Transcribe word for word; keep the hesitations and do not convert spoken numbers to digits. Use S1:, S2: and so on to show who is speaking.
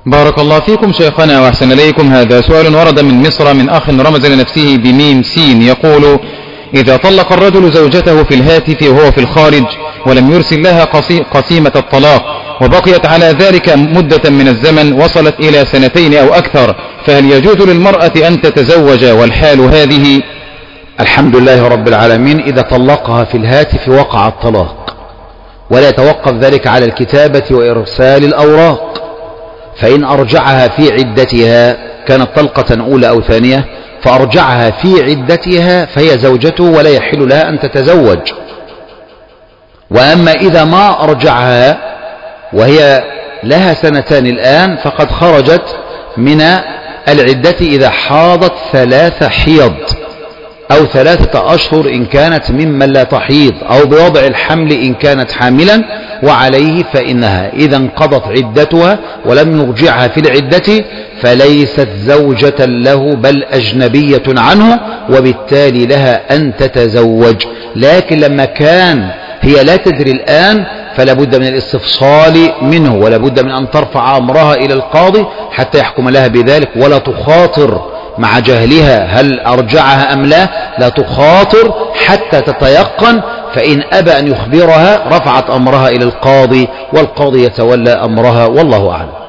S1: بارك الله فيكم شيخنا وأحسن إليكم. هذا سؤال ورد من مصر من أخ رمز لنفسه بميم سين، يقول: إذا طلق الرجل زوجته في الهاتف وهو في الخارج ولم يرسل لها قسيمة الطلاق وبقيت على ذلك مدة من الزمن وصلت إلى سنتين أو أكثر، فهل يجوز للمرأة أن تتزوج والحال هذه؟
S2: الحمد لله رب العالمين. إذا طلقها في الهاتف وقع الطلاق، ولا يتوقف ذلك على الكتابة وإرسال الأوراق. فإن أرجعها في عدتها، كانت طلقة أولى أو ثانية، فأرجعها في عدتها فهي زوجته ولا يحل لها أن تتزوج. وأما إذا ما أرجعها وهي لها سنتان الآن، فقد خرجت من العدة إذا حاضت ثلاث حيض أو ثلاثة أشهر إن كانت ممن لا تحيض، أو بوضع الحمل إن كانت حاملا، وعليه فإنها إذا انقضت عدتها ولم يرجعها في العدة فليست زوجة له بل أجنبية عنه، وبالتالي لها أن تتزوج. لكن لما كان هي لا تدري الآن فلا بد من الاستفصال منه، ولا بد من أن ترفع أمرها إلى القاضي حتى يحكم لها بذلك، ولا تخاطر مع جهلها هل أرجعها أم لا، لا تخاطر حتى تتيقن. فإن أبى أن يخبرها رفعت أمرها إلى القاضي، والقاضي يتولى أمرها، والله أعلم.